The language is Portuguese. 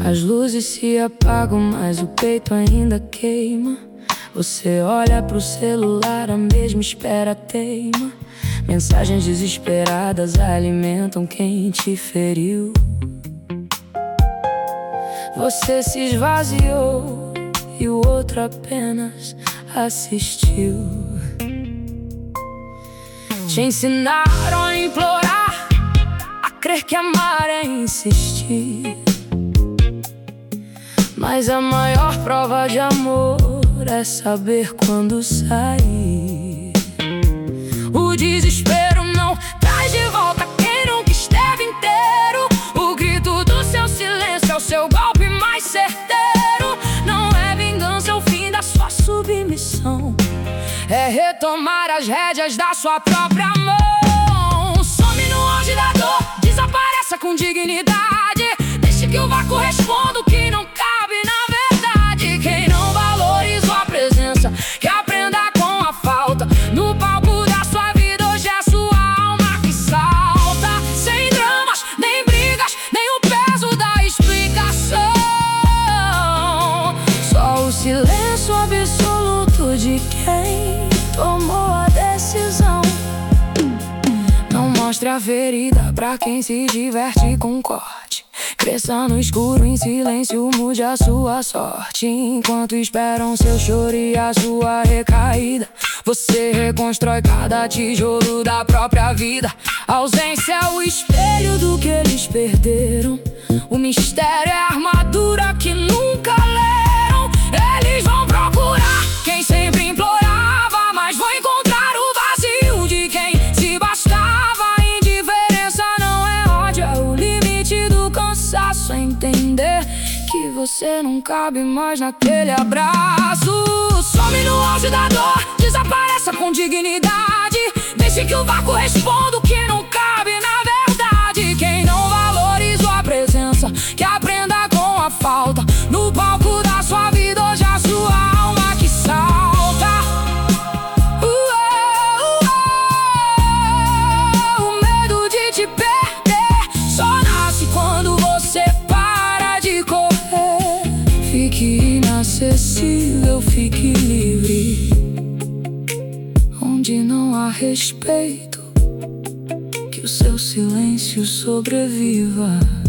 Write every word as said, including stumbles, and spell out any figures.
As luzes se apagam, mas o peito ainda queima. Você olha pro celular, a mesma espera teima. Mensagens desesperadas alimentam quem te feriu. Você se esvaziou e o outro apenas assistiu. Te ensinaram a implorar, a crer que amar é insistir. Mas a maior prova de amor é saber quando sair. O desespero não traz de volta quem nunca esteve inteiro. O grito do seu silêncio é o seu golpe mais certeiro. Não é vingança, é o fim da sua submissão. É retomar as rédeas da sua própria mão. Some no auge da dor, desapareça com dignidade. Deixe que o vácuo responda o que não cabe na verdade. Quem não valorizou a presença, que aprenda com a falta. No palco da sua vida hoje é sua alma que salta. Sem dramas, nem brigas, nem o peso da explicação. Só o silêncio absoluto de quem tomou a decisão. Não mostre a ferida pra quem se diverte com corte. Cresça no escuro, em silêncio, mude a sua sorte. Enquanto esperam seu choro e a sua recaída, você reconstrói cada tijolo da própria vida. A ausência é o espelho do que eles perderam. O mistério é a armadura que nunca leram. Eles vão procurar quem sempre implorava, mas vão encontrar o vazio de quem se bastava. Indiferença não é ódio, é o limite do cansaço. Entender que você não cabe mais naquele abraço. Some no auge da dor, desapareça com dignidade. Deixe que o vácuo responda o que não cabe na verdade. Quem não valorizou a presença, que aprenda com a falta. No palco da sua vida hoje é a sua alma que salta. Ué, ué, o medo de te perder só nasce quando você para de correr. Fique inacessível, fique livre. Onde não há respeito, que o seu silêncio sobreviva.